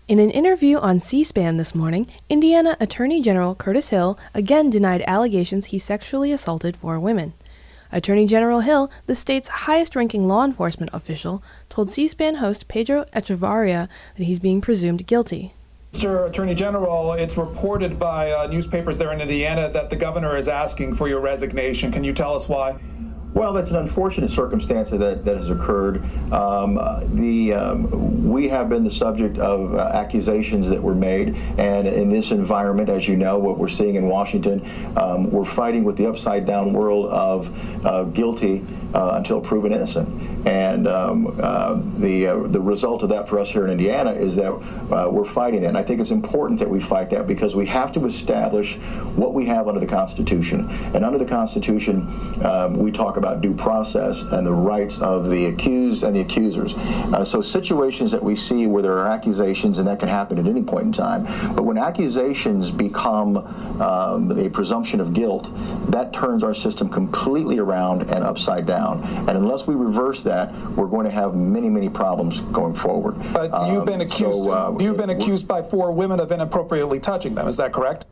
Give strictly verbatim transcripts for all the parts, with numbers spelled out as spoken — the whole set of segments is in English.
In an interview on C-SPAN this morning, Indiana Attorney General Curtis Hill again denied allegations he sexually assaulted four women. Attorney General Hill, the state's highest-ranking law enforcement official, told C-SPAN host Pedro Echevarria that he's being presumed guilty. Mister Attorney General, it's reported by uh, newspapers there in Indiana that the governor is asking for your resignation. Can you tell us why? Well, that's an unfortunate circumstance that, that has occurred. Um, the um, we have been the subject of uh, accusations that were made, and in this environment, as you know, what we're seeing in Washington, um, we're fighting with the upside-down world of uh, guilty uh, until proven innocent. And um, uh, the uh, the result of that for us here in Indiana is that uh, we're fighting that. And I think it's important that we fight that because we have to establish what we have under the Constitution. And under the Constitution, um, we talk about due process and the rights of the accused and the accusers. Uh, so situations that we see where there are accusations, and that can happen at any point in time, but when accusations become um, a presumption of guilt, that turns our system completely around and upside down. And unless we reverse that, we're going to have many, many problems going forward. But you've been accused. Um, so, uh, you've been accused by four women of inappropriately touching them. Is that correct?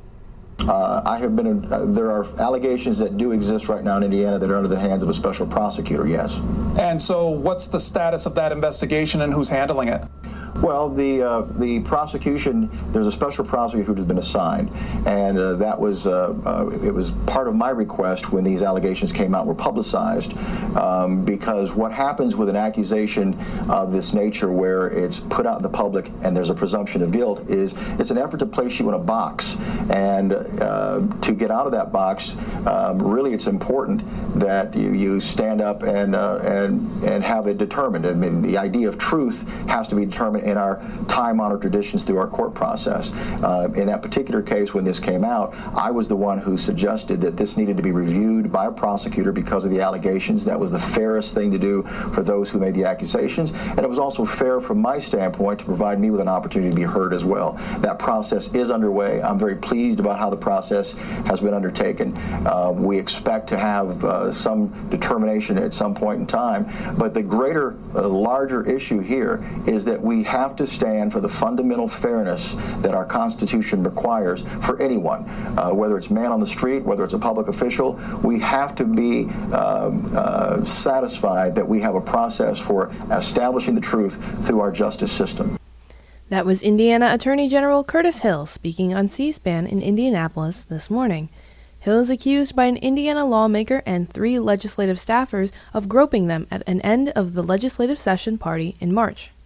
Uh, I have been. Uh, there are allegations that do exist right now in Indiana that are under the hands of a special prosecutor. Yes. And so, what's the status of that investigation, and who's handling it? Well, the uh, the prosecution, there's a special prosecutor who has been assigned, and uh, that was uh, uh, it was part of my request when these allegations came out were publicized, um, because what happens with an accusation of this nature, where it's put out in the public and there's a presumption of guilt, is it's an effort to place you in a box, and uh, to get out of that box, um, really, it's important that you, you stand up and uh, and and have it determined. I mean, the idea of truth has to be determined in our time-honored traditions through our court process. Uh, in that particular case, when this came out, I was the one who suggested that this needed to be reviewed by a prosecutor because of the allegations. That was the fairest thing to do for those who made the accusations, and it was also fair from my standpoint to provide me with an opportunity to be heard as well. That process is underway. I'm very pleased about how the process has been undertaken. Uh, we expect to have uh, some determination at some point in time, but the greater, uh, larger issue here is that we have have to stand for the fundamental fairness that our Constitution requires for anyone, uh, whether it's man on the street, whether it's a public official. We have to be um, uh, satisfied that we have a process for establishing the truth through our justice system. That was Indiana Attorney General Curtis Hill speaking on C-SPAN in Indianapolis this morning. Hill is accused by an Indiana lawmaker and three legislative staffers of groping them at an end of the legislative session party in March.